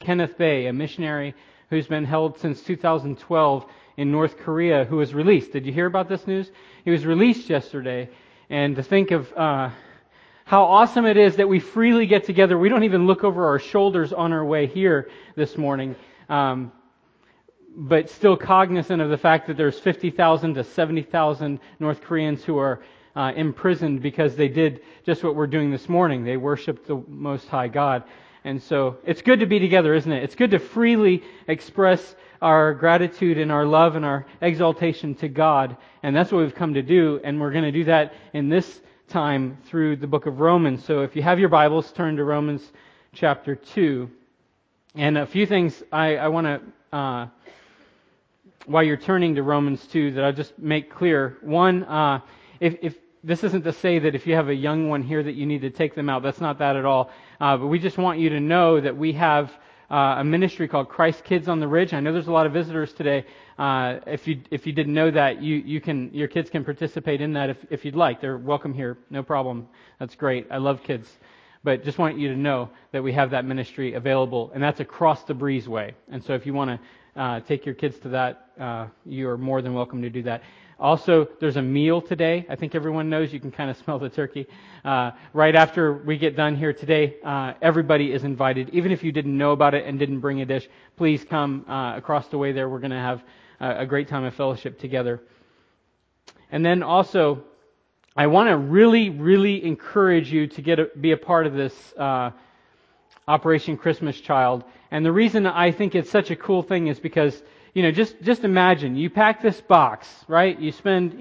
Kenneth Bae, a missionary who's been held since 2012 in North Korea, who was released. Did you hear about this news? He was released yesterday. And to think of how awesome it is that we freely get together. We don't even look over our shoulders on our way here this morning. But still cognizant of the fact that there's 50,000 to 70,000 North Koreans who are imprisoned because they did just what we're doing this morning. They worshiped the Most High God. And so it's good to be together, isn't it? It's good to freely express our gratitude and our love and our exaltation to God. And that's what we've come to do. And we're going to do that in this time through the book of Romans. So if you have your Bibles, turn to Romans chapter 2. And a few things I want to, while you're turning to Romans 2, that I'll just make clear. One, if this isn't to say that if you have a young one here that you need to take them out. That's not that at all. But we just want you to know that we have a ministry called Christ Kids on the Ridge. I know there's a lot of visitors today. If you didn't know that, your kids can participate in that if you'd like. They're welcome here, no problem. That's great. I love kids. But just want you to know that we have that ministry available, and that's across the breezeway. And so if you want to take your kids to that, you are more than welcome to do that. Also, there's a meal today. I think everyone knows. You can kind of smell the turkey. Right after we get done here today, everybody is invited. Even if you didn't know about it and didn't bring a dish, please come across the way there. We're going to have a great time of fellowship together. And then also, I want to really, really encourage you to be a part of this Operation Christmas Child. And the reason I think it's such a cool thing is because, just imagine, you pack this box, right? You spend,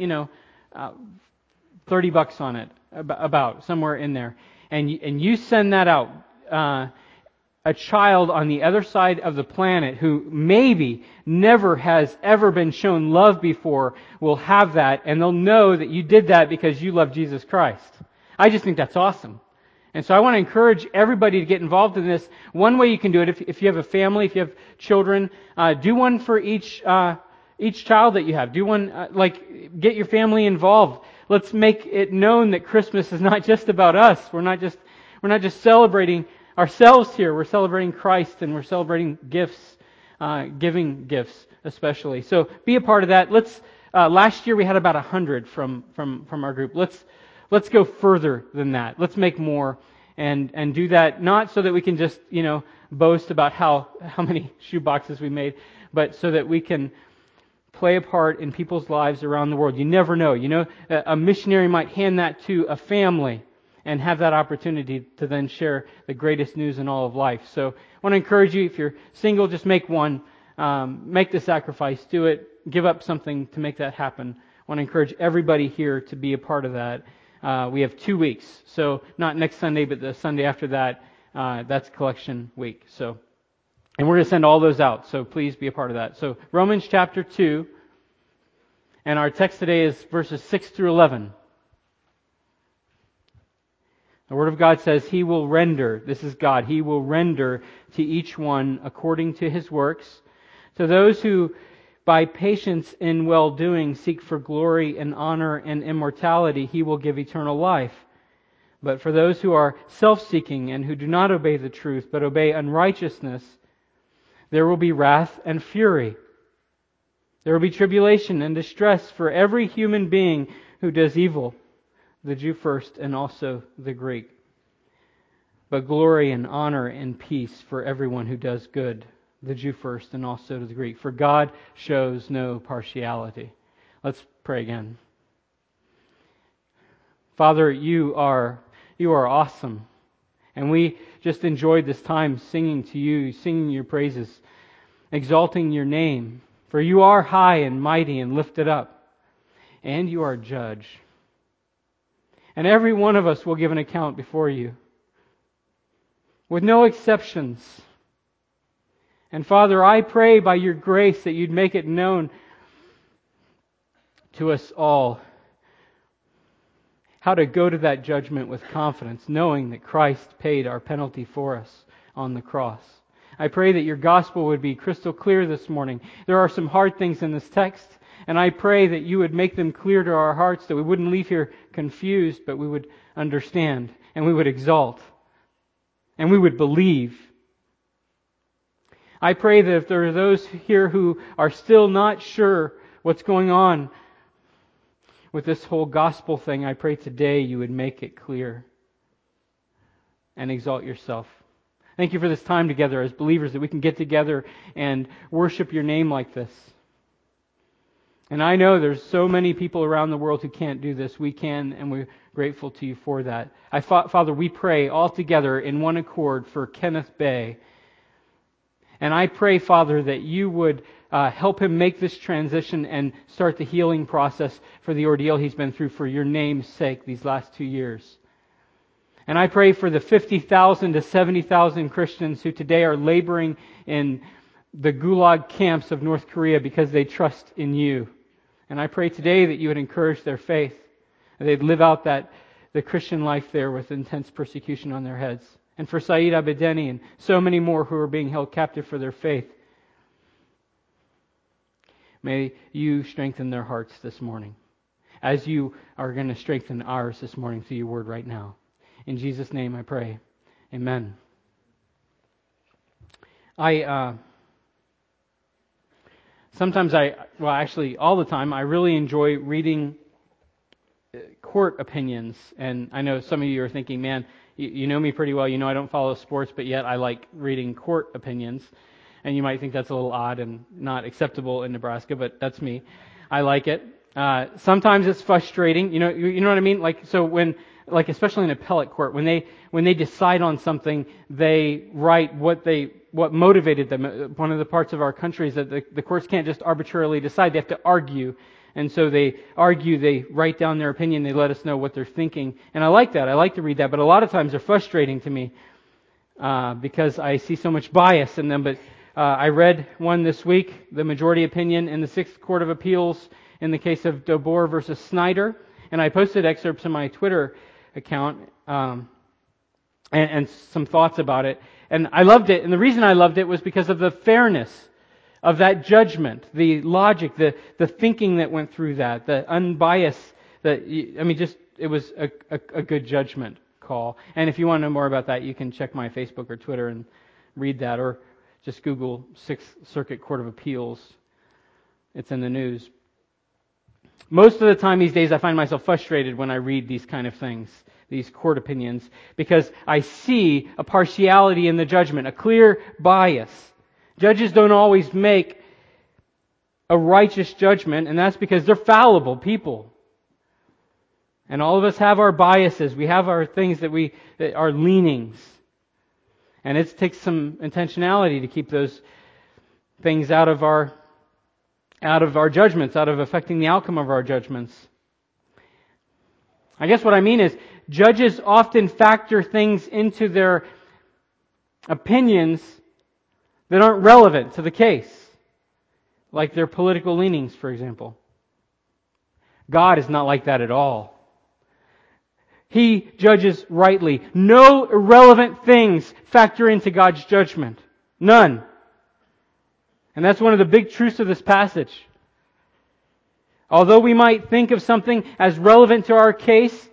$30 on it, about somewhere in there. And you send that out. A child on the other side of the planet who maybe never has ever been shown love before will have that, and they'll know that you did that because you love Jesus Christ. I just think that's awesome. And so I want to encourage everybody to get involved in this. One way you can do it, if you have a family, if you have children, do one for each child that you have. Do one, get your family involved. Let's make it known that Christmas is not just about us. We're not just celebrating ourselves here. We're celebrating Christ, and we're celebrating gifts, giving gifts especially. So be a part of that. Last year we had about 100 from our group. Let's go further than that. Let's make more and do that, not so that we can just, boast about how many shoe boxes we made, but so that we can play a part in people's lives around the world. You never know. A missionary might hand that to a family and have that opportunity to then share the greatest news in all of life. So I want to encourage you, if you're single, just make one. Make the sacrifice. Do it. Give up something to make that happen. I want to encourage everybody here to be a part of that. We have 2 weeks. So not next Sunday, but the Sunday after that, that's collection week. And we're going to send all those out. So please be a part of that. So Romans chapter 2. And our text today is verses 6 through 11. The Word of God says, He will render, this is God, He will render to each one according to his works. To those who by patience in well-doing seek for glory and honor and immortality, He will give eternal life. But for those who are self-seeking and who do not obey the truth, but obey unrighteousness, there will be wrath and fury. There will be tribulation and distress for every human being who does evil, the Jew first and also the Greek. But glory and honor and peace for everyone who does good, the Jew first and also to the Greek. For God shows no partiality. Let's pray again. Father, you are awesome. And we just enjoyed this time singing to you, singing your praises, exalting your name. For you are high and mighty and lifted up, and you are judge. And every one of us will give an account before you, with no exceptions. And Father, I pray by your grace that you'd make it known to us all how to go to that judgment with confidence, knowing that Christ paid our penalty for us on the cross. I pray that your gospel would be crystal clear this morning. There are some hard things in this text, and I pray that you would make them clear to our hearts, that we wouldn't leave here confused, but we would understand, and we would exalt, and we would believe. I pray that if there are those here who are still not sure what's going on with this whole gospel thing, I pray today you would make it clear and exalt yourself. Thank you for this time together as believers, that we can get together and worship your name like this. And I know there's so many people around the world who can't do this. We can, and we're grateful to you for that. Father, we pray all together in one accord for Kenneth Bay. And I pray, Father, that you would help him make this transition and start the healing process for the ordeal he's been through for your name's sake these last 2 years. And I pray for the 50,000 to 70,000 Christians who today are laboring in the gulag camps of North Korea because they trust in you. And I pray today that you would encourage their faith, and they'd live out the Christian life there with intense persecution on their heads. And for Saeed Abedeni and so many more who are being held captive for their faith, may you strengthen their hearts this morning, as you are going to strengthen ours this morning through your word right now. In Jesus' name I pray. Amen. Sometimes all the time, I really enjoy reading court opinions. And I know some of you are thinking, man, you know me pretty well. You know I don't follow sports, but yet I like reading court opinions. And you might think that's a little odd and not acceptable in Nebraska, but that's me. I like it. Sometimes it's frustrating. You know what I mean? Especially in appellate court, when they decide on something, they write what motivated them. One of the parts of our country is that the courts can't just arbitrarily decide; they have to argue. And so they argue, they write down their opinion, they let us know what they're thinking. And I like that. I like to read that. But a lot of times they're frustrating to me because I see so much bias in them. But I read one this week, the majority opinion in the Sixth Court of Appeals in the case of DeBoer versus Snyder. And I posted excerpts on my Twitter account and some thoughts about it. And I loved it. And the reason I loved it was because of the fairness of that judgment, the logic, the thinking that went through that, the unbiased, it was a good judgment call. And if you want to know more about that, you can check my Facebook or Twitter and read that, or just Google Sixth Circuit Court of Appeals. It's in the news. Most of the time these days I find myself frustrated when I read these kind of things, these court opinions, because I see a partiality in the judgment, a clear bias. Judges don't always make a righteous judgment, and that's because they're fallible people. And all of us have our biases. We have our things that are leanings. And it takes some intentionality to keep those things out of our judgments, out of affecting the outcome of our judgments. I guess what I mean is, judges often factor things into their opinions that aren't relevant to the case, like their political leanings, for example. God is not like that at all. He judges rightly. No irrelevant things factor into God's judgment. None. And that's one of the big truths of this passage. Although we might think of something as relevant to our case,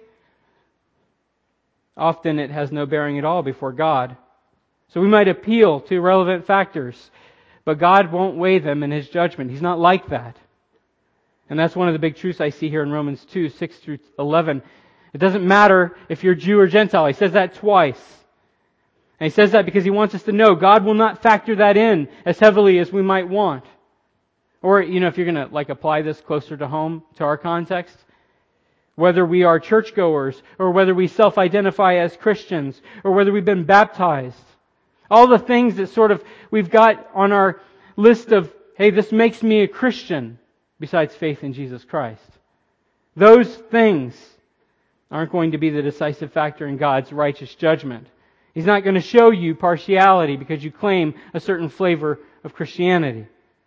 often it has no bearing at all before God. So we might appeal to relevant factors, but God won't weigh them in His judgment. He's not like that. And that's one of the big truths I see here in Romans 2, 6 through 11. It doesn't matter if you're Jew or Gentile. He says that twice. And He says that because He wants us to know God will not factor that in as heavily as we might want. Or, if you're going to apply this closer to home, to our context, whether we are churchgoers, or whether we self-identify as Christians, or whether we've been baptized. All the things that we've got on our list of, hey, this makes me a Christian, besides faith in Jesus Christ. Those things aren't going to be the decisive factor in God's righteous judgment. He's not going to show you partiality because you claim a certain flavor of Christianity.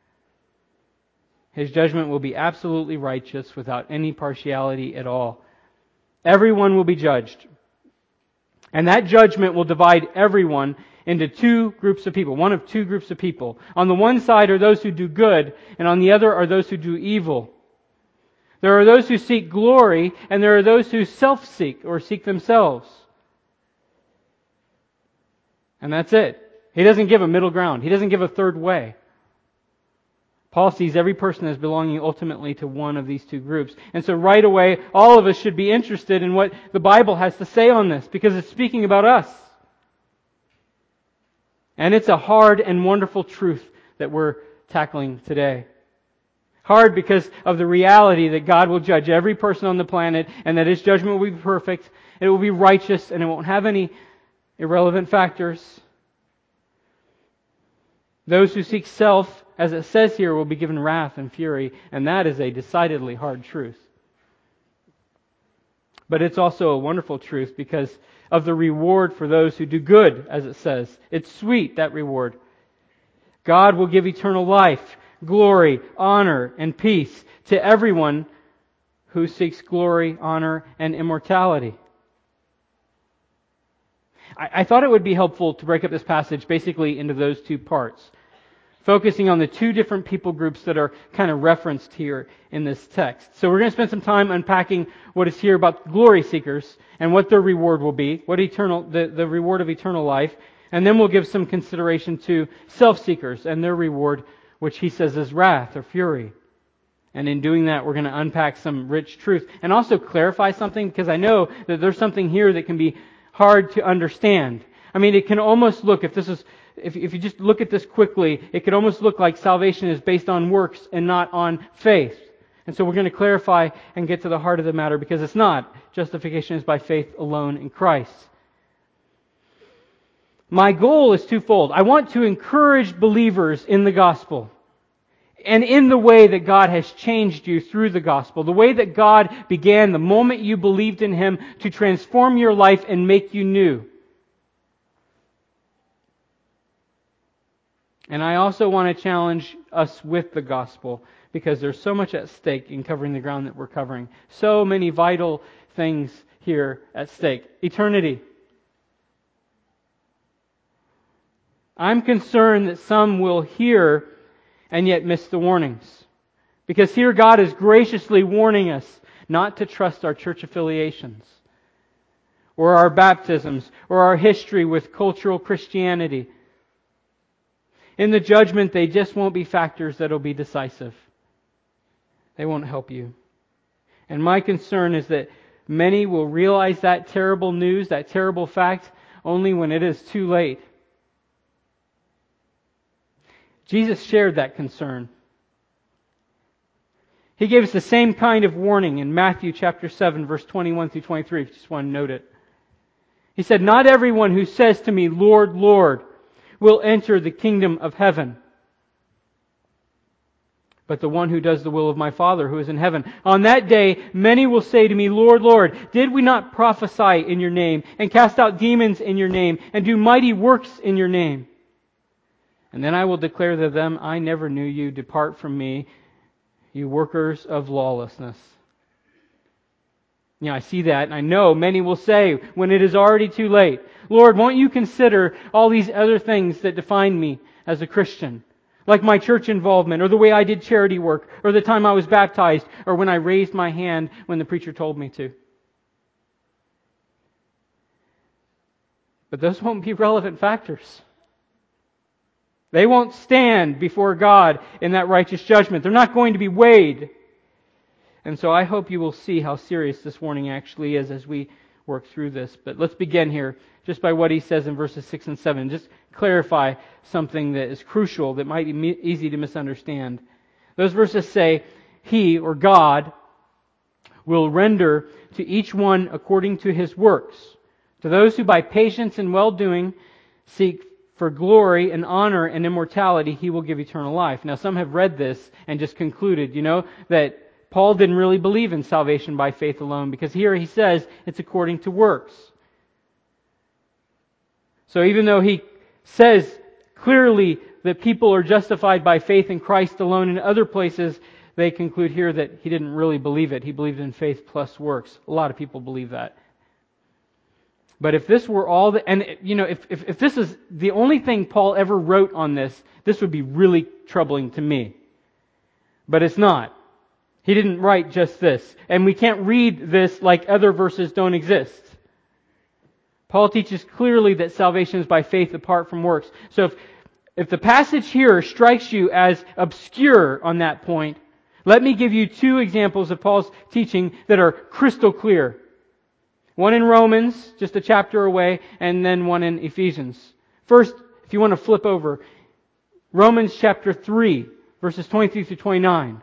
His judgment will be absolutely righteous without any partiality at all. Everyone will be judged. And that judgment will divide everyone into two groups of people, one of two groups of people. On the one side are those who do good, and on the other are those who do evil. There are those who seek glory, and there are those who self-seek or seek themselves. And that's it. He doesn't give a middle ground. He doesn't give a third way. Paul sees every person as belonging ultimately to one of these two groups. And so right away, all of us should be interested in what the Bible has to say on this, because it's speaking about us. And it's a hard and wonderful truth that we're tackling today. Hard because of the reality that God will judge every person on the planet, and that His judgment will be perfect, it will be righteous, and it won't have any irrelevant factors. Those who seek self, as it says here, will be given wrath and fury, and that is a decidedly hard truth. But it's also a wonderful truth because of the reward for those who do good, as it says. It's sweet, that reward. God will give eternal life, glory, honor, and peace to everyone who seeks glory, honor, and immortality. I thought it would be helpful to break up this passage basically into those two parts, focusing on the two different people groups that are kind of referenced here in this text. So we're going to spend some time unpacking what is here about glory seekers and what their reward will be, the reward of eternal life, and then we'll give some consideration to self-seekers and their reward, which he says is wrath or fury. And in doing that, we're going to unpack some rich truth and also clarify something, because I know that there's something here that can be hard to understand. I mean, it can almost look, if you just look at this quickly, it could almost look like salvation is based on works and not on faith. And so we're going to clarify and get to the heart of the matter, because it's not. Justification is by faith alone in Christ. My goal is twofold. I want to encourage believers in the gospel and in the way that God has changed you through the gospel, the way that God began the moment you believed in Him to transform your life and make you new. And I also want to challenge us with the gospel, because there's so much at stake in covering the ground that we're covering. So many vital things here at stake. Eternity. I'm concerned that some will hear and yet miss the warnings. Because here God is graciously warning us not to trust our church affiliations, or our baptisms, or our history with cultural Christianity. In the judgment, they just won't be factors that will be decisive. They won't help you. And my concern is that many will realize that terrible news, that terrible fact, only when it is too late. Jesus shared that concern. He gave us the same kind of warning in Matthew chapter 7, verse 21 through 23, if you just want to note it. He said, "Not everyone who says to me, 'Lord, Lord,' will enter the kingdom of heaven, but the one who does the will of my Father who is in heaven. On that day, many will say to me, 'Lord, Lord, did we not prophesy in your name, and cast out demons in your name, and do mighty works in your name?' And then I will declare to them, 'I never knew you. Depart from me, you workers of lawlessness.'" I see that, and I know many will say, when it is already too late, "Lord, won't you consider all these other things that define me as a Christian? Like my church involvement, or the way I did charity work, or the time I was baptized, or when I raised my hand when the preacher told me to." But those won't be relevant factors. They won't stand before God in that righteous judgment. They're not going to be weighed. And so I hope you will see how serious this warning actually is as we work through this. But let's begin here just by what he says in verses 6 and 7. Just clarify something that is crucial, that might be easy to misunderstand. Those verses say, He, or God, will render to each one according to his works. To those who by patience and well-doing seek for glory and honor and immortality, He will give eternal life. Now some have read this and just concluded, that Paul didn't really believe in salvation by faith alone, because here he says it's according to works. So even though he says clearly that people are justified by faith in Christ alone in other places, they conclude here that he didn't really believe it. He believed in faith plus works. A lot of people believe that. But if this were all if this is the only thing Paul ever wrote on this would be really troubling to me. But it's not. He didn't write just this. And we can't read this like other verses don't exist. Paul teaches clearly that salvation is by faith apart from works. So if the passage here strikes you as obscure on that point, let me give you two examples of Paul's teaching that are crystal clear. One in Romans, just a chapter away, and then one in Ephesians. First, if you want to flip over, Romans chapter 3, verses 23 through 29.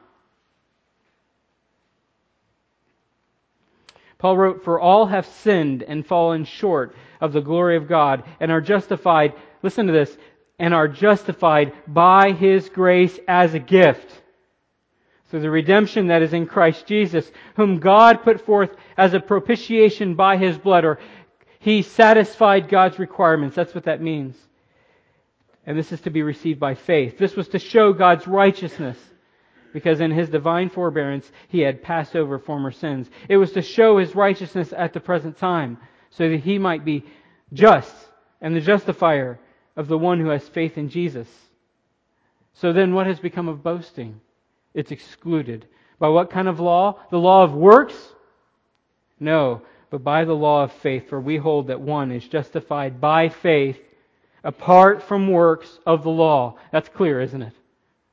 Paul wrote, "For all have sinned and fallen short of the glory of God, and are justified," listen to this, "and are justified by His grace as a gift, through the redemption that is in Christ Jesus, whom God put forth as a propitiation by His blood," or He satisfied God's requirements. That's what that means. And this is to be received by faith. This was to show God's righteousness, because in His divine forbearance He had passed over former sins. It was to show His righteousness at the present time, so that He might be just and the justifier of the one who has faith in Jesus. So then what has become of boasting? It's excluded. By what kind of law? The law of works? No, but by the law of faith, for we hold that one is justified by faith apart from works of the law. That's clear, isn't it?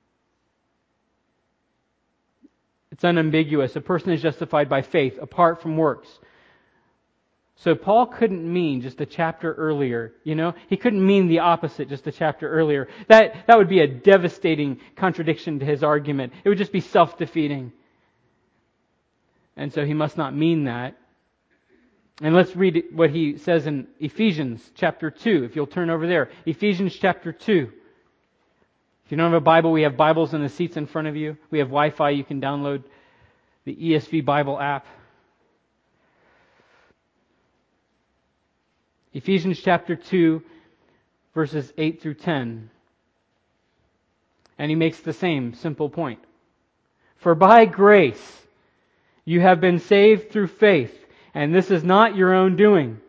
It's unambiguous. A person is justified by faith apart from works. So Paul couldn't mean just a chapter earlier, He couldn't mean the opposite just a chapter earlier. That would be a devastating contradiction to his argument. It would just be self-defeating. And so he must not mean that. And let's read what he says in Ephesians chapter 2, if you'll turn over there. Ephesians chapter 2. If you don't have a Bible, we have Bibles in the seats in front of you. We have Wi-Fi. You can download the ESV Bible app. Ephesians chapter 2, verses 8 through 10. And he makes the same simple point. "For by grace you have been saved through faith, and this is not your own doing."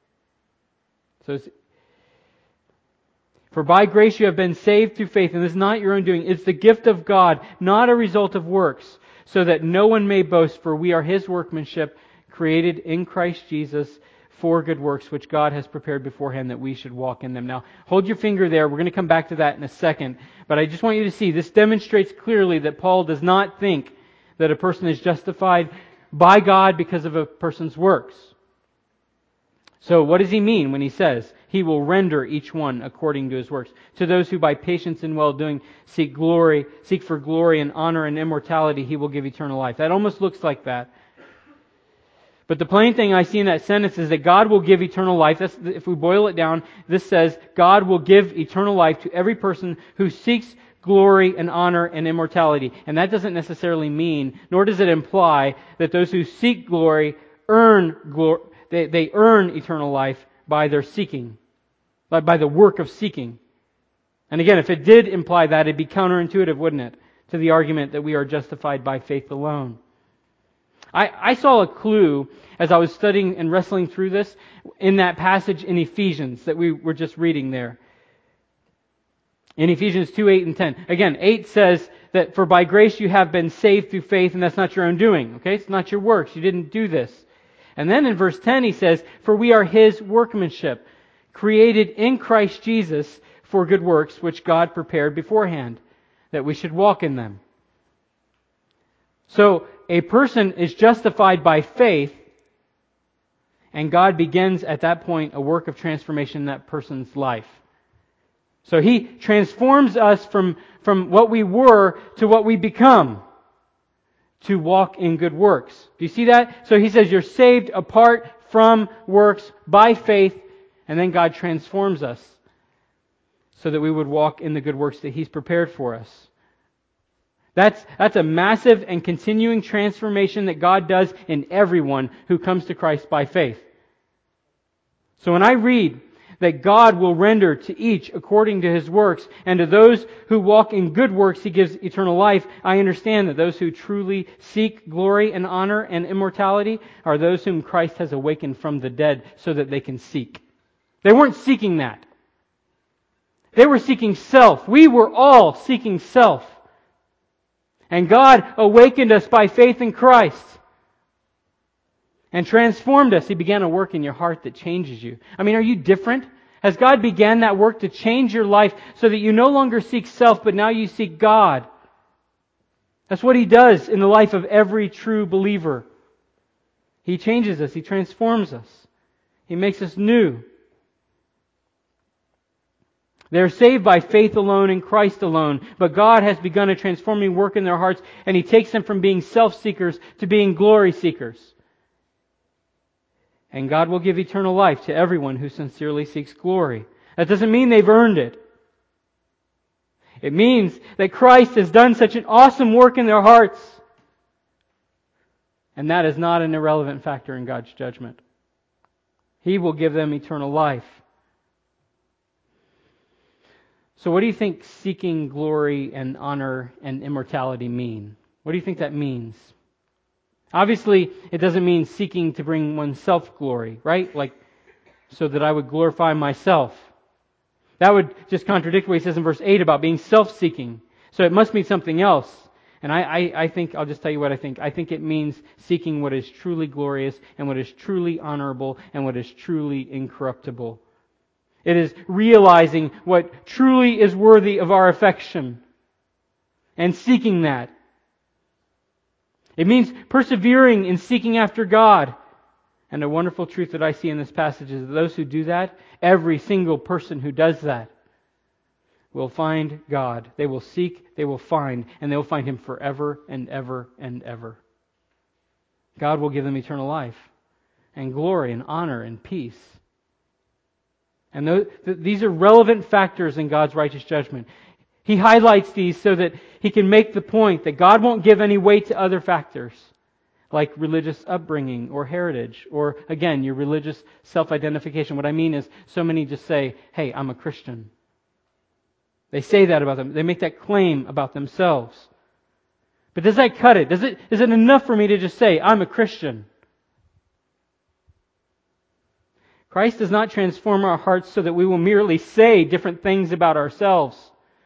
For by grace you have been saved through faith, and this is not your own doing. It's the gift of God, not a result of works, so that no one may boast, for we are His workmanship, created in Christ Jesus for good works, which God has prepared beforehand that we should walk in them. Now, hold your finger there. We're going to come back to that in a second. But I just want you to see, this demonstrates clearly that Paul does not think that a person is justified by God because of a person's works. So what does he mean when he says, He will render each one according to his works? To those who by patience and well-doing seek for glory and honor and immortality, He will give eternal life. That almost looks like that. But the plain thing I see in that sentence is that God will give eternal life. If we boil it down, this says God will give eternal life to every person who seeks glory and honor and immortality. And that doesn't necessarily mean, nor does it imply, that those who seek glory earn glory. They earn eternal life by their seeking, by the work of seeking. And again, if it did imply that, it'd be counterintuitive, wouldn't it, to the argument that we are justified by faith alone. I saw a clue as I was studying and wrestling through this in that passage in Ephesians that we were just reading there. In Ephesians 2, 8 and 10. Again, 8 says that for by grace you have been saved through faith, and that's not your own doing. Okay? It's not your works. You didn't do this. And then in verse 10 he says, for we are His workmanship, created in Christ Jesus for good works, which God prepared beforehand, that we should walk in them. So, a person is justified by faith, and God begins at that point a work of transformation in that person's life. So He transforms us from what we were to what we become, to walk in good works. Do you see that? So He says you're saved apart from works by faith, and then God transforms us so that we would walk in the good works that He's prepared for us. That's a massive and continuing transformation that God does in everyone who comes to Christ by faith. So when I read that God will render to each according to his works, and to those who walk in good works He gives eternal life, I understand that those who truly seek glory and honor and immortality are those whom Christ has awakened from the dead so that they can seek. They weren't seeking that. They were seeking self. We were all seeking self. And God awakened us by faith in Christ. and transformed us. He began a work in your heart that changes you. I mean, are you different? Has God began that work to change your life so that you no longer seek self, but now you seek God? That's what He does in the life of every true believer. He changes us. He transforms us. He makes us new. They're saved by faith alone in Christ alone. But God has begun a transforming work in their hearts, and He takes them from being self-seekers to being glory seekers. And God will give eternal life to everyone who sincerely seeks glory. That doesn't mean they've earned it. It means that Christ has done such an awesome work in their hearts. And that is not an irrelevant factor in God's judgment. He will give them eternal life. So what do you think seeking glory and honor and immortality mean? What do you think that means? Obviously, it doesn't mean seeking to bring oneself glory, right? Like, so that I would glorify myself. That would just contradict what He says in verse 8 about being self-seeking. So it must mean something else. And I think, I'll just tell you what I think. I think it means seeking what is truly glorious and what is truly honorable and what is truly incorruptible. It is realizing what truly is worthy of our affection and seeking that. It means persevering in seeking after God. And a wonderful truth that I see in this passage is that those who do that, every single person who does that, will find God. They will seek, they will find, and they will find Him forever and ever and ever. God will give them eternal life and glory and honor and peace. And these are relevant factors in God's righteous judgment. He highlights these so that He can make the point that God won't give any weight to other factors, like religious upbringing or heritage, or, again, your religious self-identification. What I mean is, so many just say, hey, I'm a Christian. They say that about them. They make that claim about themselves. But does that cut it? Is it enough for me to just say, I'm a Christian? Christ does not transform our hearts so that we will merely say different things about ourselves.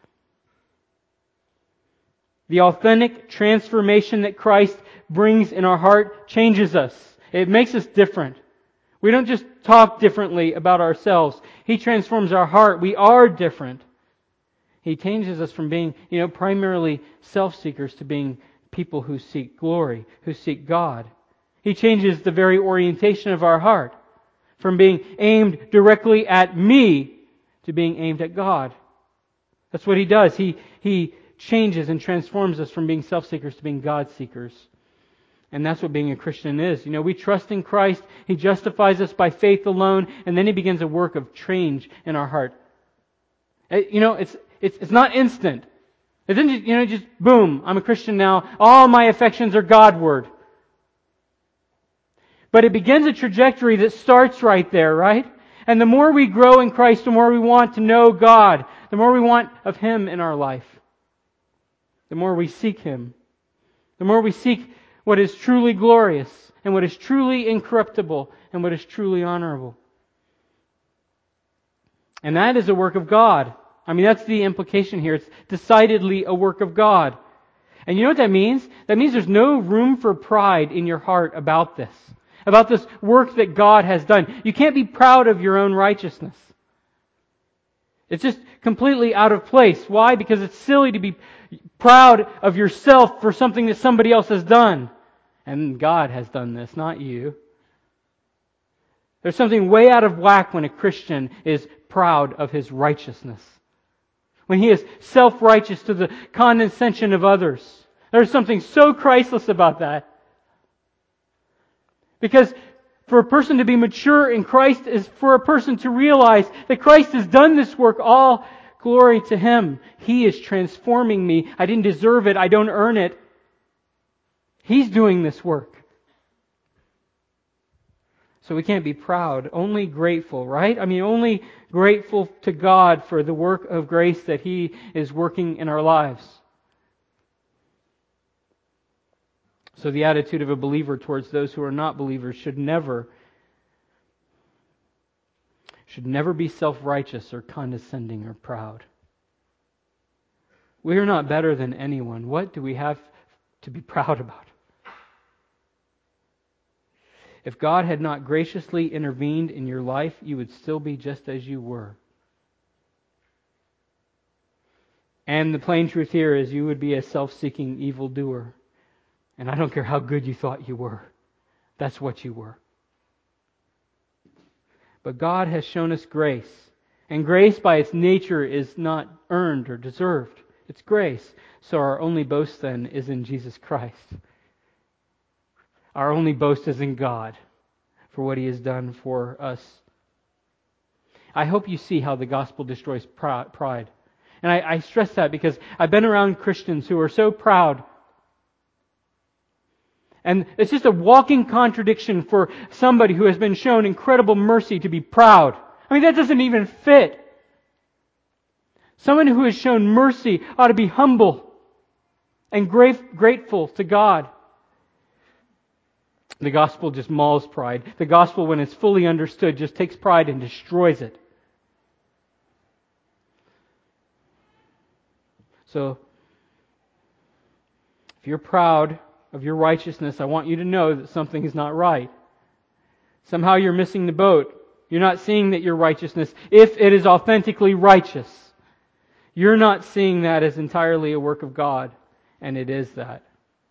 The authentic transformation that Christ brings in our heart changes us. It makes us different. We don't just talk differently about ourselves. He transforms our heart. We are different. He changes us from being, primarily self-seekers to being people who seek glory, who seek God. He changes the very orientation of our heart from being aimed directly at me to being aimed at God. That's what He does. He changes and transforms us from being self-seekers to being God-seekers. And that's what being a Christian is. We trust in Christ. He justifies us by faith alone, and then He begins a work of change in our heart. It's not instant. It doesn't just boom, I'm a Christian now. All my affections are Godward. But it begins a trajectory that starts right there, right? And the more we grow in Christ, the more we want to know God, the more we want of Him in our life. The more we seek Him. The more we seek what is truly glorious and what is truly incorruptible and what is truly honorable. And that is a work of God. That's the implication here. It's decidedly a work of God. And you know what that means? That means there's no room for pride in your heart about this work that God has done. You can't be proud of your own righteousness. It's just completely out of place. Why? Because it's silly to be proud of yourself for something that somebody else has done. And God has done this, not you. There's something way out of whack when a Christian is proud of his righteousness. When he is self-righteous to the condescension of others. There's something so Christless about that. Because for a person to be mature in Christ is for a person to realize that Christ has done this work. All glory to Him. He is transforming me. I didn't deserve it. I don't earn it. He's doing this work. So we can't be proud, only grateful, right? Only grateful to God for the work of grace that He is working in our lives. So the attitude of a believer towards those who are not believers should never be self-righteous or condescending or proud. We are not better than anyone. What do we have to be proud about? If God had not graciously intervened in your life, you would still be just as you were. And the plain truth here is you would be a self-seeking evildoer. And I don't care how good you thought you were. That's what you were. But God has shown us grace. And grace by its nature is not earned or deserved. It's grace. So our only boast then is in Jesus Christ. Our only boast is in God for what He has done for us. I hope you see how the gospel destroys pride. And I stress that because I've been around Christians who are so proud. And it's just a walking contradiction for somebody who has been shown incredible mercy to be proud. I mean, that doesn't even fit. Someone who has shown mercy ought to be humble and grateful to God. The gospel just mauls pride. The gospel, when it's fully understood, just takes pride and destroys it. So, if you're proud of your righteousness, I want you to know that something is not right. Somehow you're missing the boat. You're not seeing that your righteousness, if it is authentically righteous, you're not seeing that as entirely a work of God, and it is that.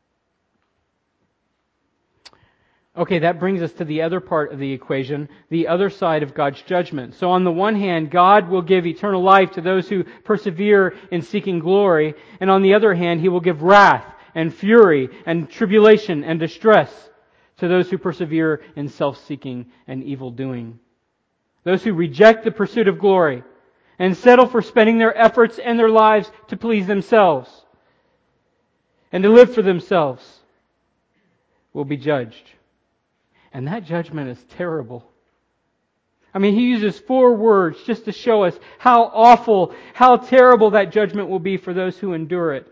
Okay, that brings us to the other part of the equation, the other side of God's judgment. So on the one hand, God will give eternal life to those who persevere in seeking glory, and on the other hand, He will give wrath and fury and tribulation and distress to those who persevere in self-seeking and evil-doing. Those who reject the pursuit of glory and settle for spending their efforts and their lives to please themselves and to live for themselves will be judged. And that judgment is terrible. I mean, He uses 4 words just to show us how awful, how terrible that judgment will be for those who endure it.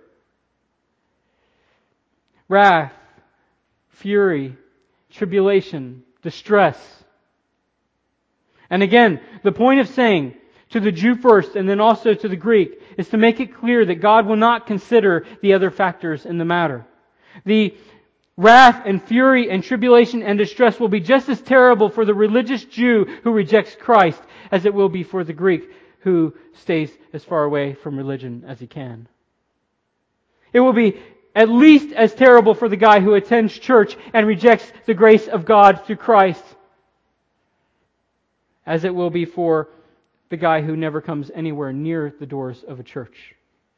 Wrath, fury, tribulation, distress. And again, the point of saying to the Jew first and then also to the Greek is to make it clear that God will not consider the other factors in the matter. The wrath and fury and tribulation and distress will be just as terrible for the religious Jew who rejects Christ as it will be for the Greek who stays as far away from religion as he can. It will be at least as terrible for the guy who attends church and rejects the grace of God through Christ as it will be for the guy who never comes anywhere near the doors of a church.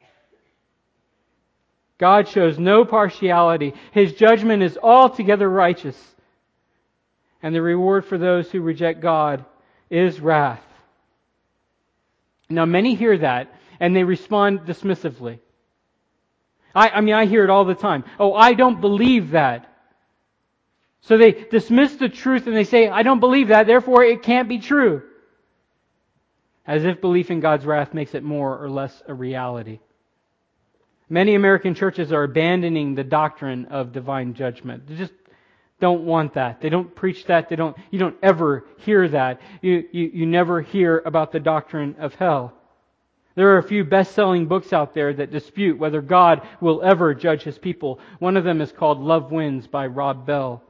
God shows no partiality. His judgment is altogether righteous. And the reward for those who reject God is wrath. Now many hear that and they respond dismissively. I hear it all the time. Oh, I don't believe that. So they dismiss the truth and they say, I don't believe that, therefore it can't be true. As if belief in God's wrath makes it more or less a reality. Many American churches are abandoning the doctrine of divine judgment. They just don't want that. They don't preach that. You don't ever hear that. You never hear about the doctrine of hell. There are a few best-selling books out there that dispute whether God will ever judge His people. One of them is called Love Wins by Rob Bell.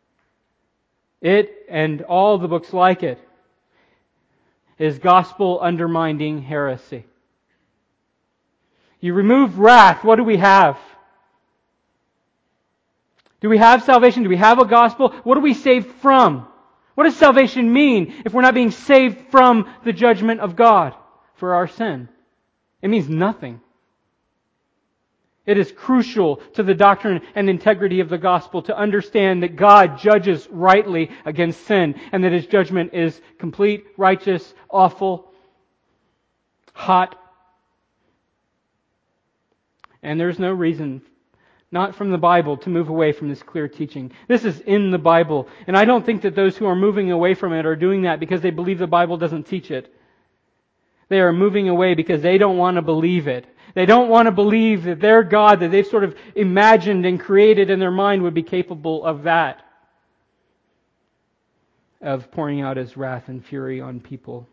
It, and all the books like it, is gospel-undermining heresy. You remove wrath, what do we have? Do we have salvation? Do we have a gospel? What are we saved from? What does salvation mean if we're not being saved from the judgment of God for our sin? It means nothing. It is crucial to the doctrine and integrity of the gospel to understand that God judges rightly against sin and that His judgment is complete, righteous, awful, hot. And there's no reason, not from the Bible, to move away from this clear teaching. This is in the Bible. And I don't think that those who are moving away from it are doing that because they believe the Bible doesn't teach it. They are moving away because they don't want to believe it. They don't want to believe that their God that they've sort of imagined and created in their mind would be capable of that. Of pouring out His wrath and fury on people.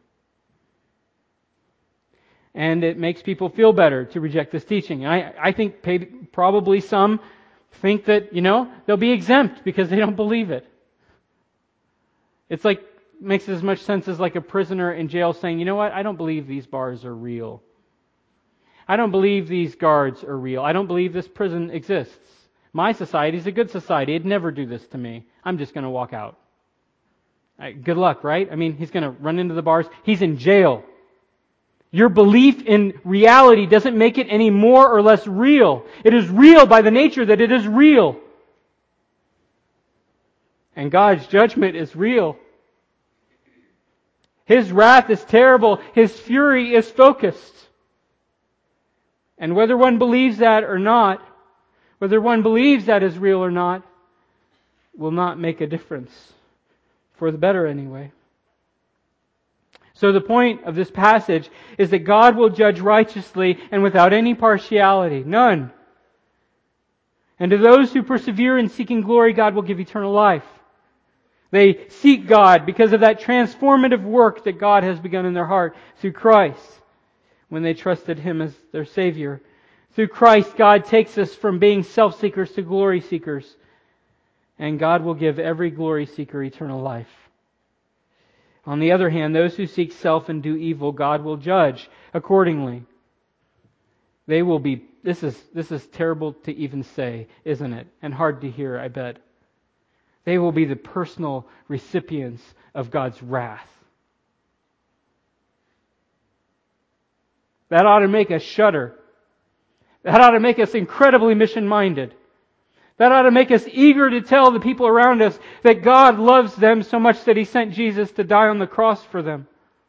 And it makes people feel better to reject this teaching. I think probably some think that, they'll be exempt because they don't believe it. It's like, makes as much sense as like a prisoner in jail saying, you know what, I don't believe these bars are real. I don't believe these guards are real. I don't believe this prison exists. My society is a good society. It'd never do this to me. I'm just going to walk out. Good luck, right? I mean, he's going to run into the bars. He's in jail. Your belief in reality doesn't make it any more or less real. It is real by the nature that it is real. And God's judgment is real. His wrath is terrible. His fury is focused. And whether one believes that or not, whether one believes that is real or not, will not make a difference. For the better anyway. So the point of this passage is that God will judge righteously and without any partiality. None. And to those who persevere in seeking glory, God will give eternal life. They seek God because of that transformative work that God has begun in their heart through Christ when they trusted Him as their Savior. Through Christ, God takes us from being self-seekers to glory seekers. And God will give every glory seeker eternal life. On the other hand, those who seek self and do evil, God will judge accordingly. They will be, this is terrible to even say, isn't it? And hard to hear, I bet. They will be the personal recipients of God's wrath. That ought to make us shudder. That ought to make us incredibly mission-minded. That ought to make us eager to tell the people around us that God loves them so much that He sent Jesus to die on the cross for them.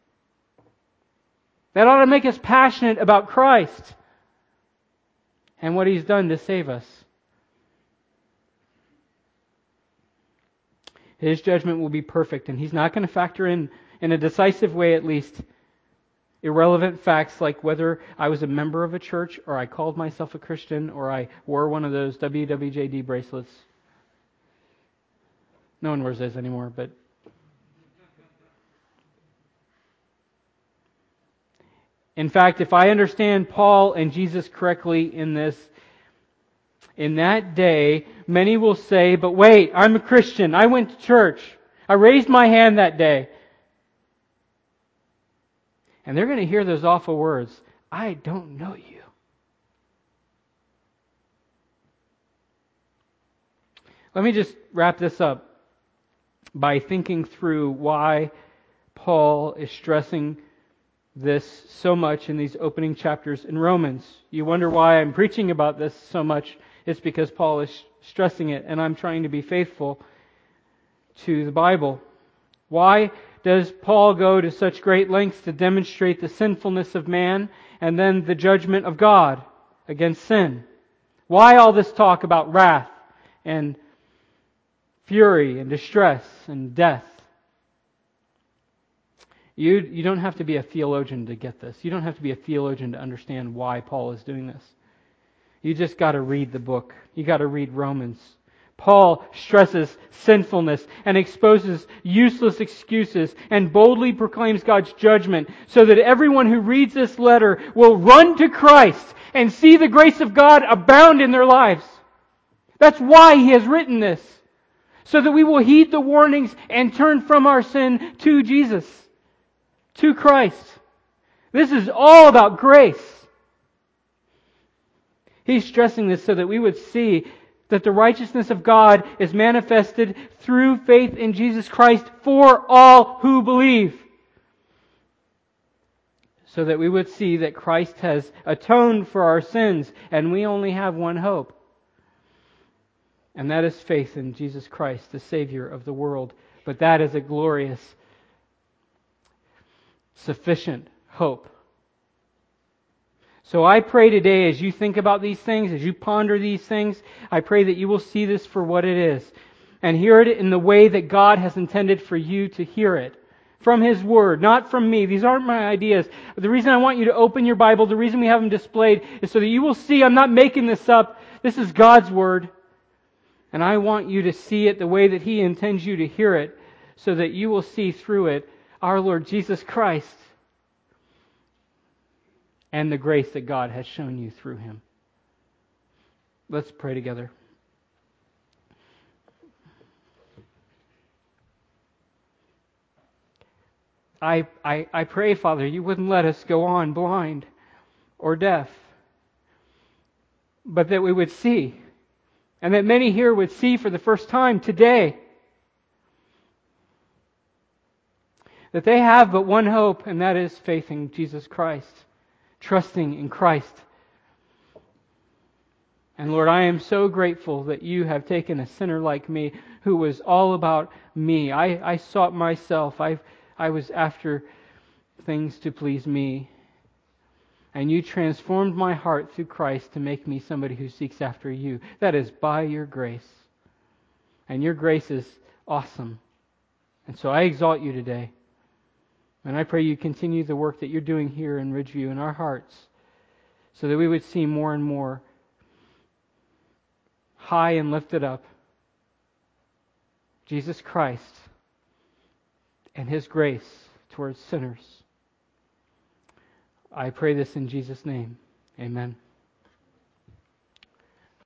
That ought to make us passionate about Christ and what He's done to save us. His judgment will be perfect, and He's not going to factor in a decisive way at least, irrelevant facts like whether I was a member of a church or I called myself a Christian or I wore one of those WWJD bracelets. No one wears those anymore, but in fact, if I understand Paul and Jesus correctly in this, in that day, many will say, but wait, I'm a Christian. I went to church. I raised my hand that day. And they're going to hear those awful words, I don't know you. Let me just wrap this up by thinking through why Paul is stressing this so much in these opening chapters in Romans. You wonder why I'm preaching about this so much. It's because Paul is stressing it, and I'm trying to be faithful to the Bible. Why does Paul go to such great lengths to demonstrate the sinfulness of man and then the judgment of God against sin? Why all this talk about wrath and fury and distress and death? You don't have to be a theologian to get this. You don't have to be a theologian to understand why Paul is doing this. You just got to read the book. You got to read Romans. Paul stresses sinfulness and exposes useless excuses and boldly proclaims God's judgment so that everyone who reads this letter will run to Christ and see the grace of God abound in their lives. That's why he has written this. So that we will heed the warnings and turn from our sin to Jesus, to Christ. This is all about grace. He's stressing this so that we would see that the righteousness of God is manifested through faith in Jesus Christ for all who believe. So that we would see that Christ has atoned for our sins and we only have one hope. And that is faith in Jesus Christ, the Savior of the world. But that is a glorious, sufficient hope. So I pray today as you think about these things, as you ponder these things, I pray that you will see this for what it is and hear it in the way that God has intended for you to hear it. From His Word, not from me. These aren't my ideas. The reason I want you to open your Bible, the reason we have them displayed, is so that you will see I'm not making this up. This is God's Word. And I want you to see it the way that He intends you to hear it, so that you will see through it our Lord Jesus Christ and the grace that God has shown you through Him. Let's pray together. I pray, Father, you wouldn't let us go on blind or deaf, but that we would see, and that many here would see for the first time today that they have but one hope, and that is faith in Jesus Christ, trusting in Christ. And Lord, I am so grateful that you have taken a sinner like me who was all about me. I sought myself. I was after things to please me. And you transformed my heart through Christ to make me somebody who seeks after you. That is by your grace. And your grace is awesome. And so I exalt you today. And I pray you continue the work that you're doing here in Ridgeview in our hearts, so that we would see more and more high and lifted up Jesus Christ and His grace towards sinners. I pray this in Jesus' name. Amen.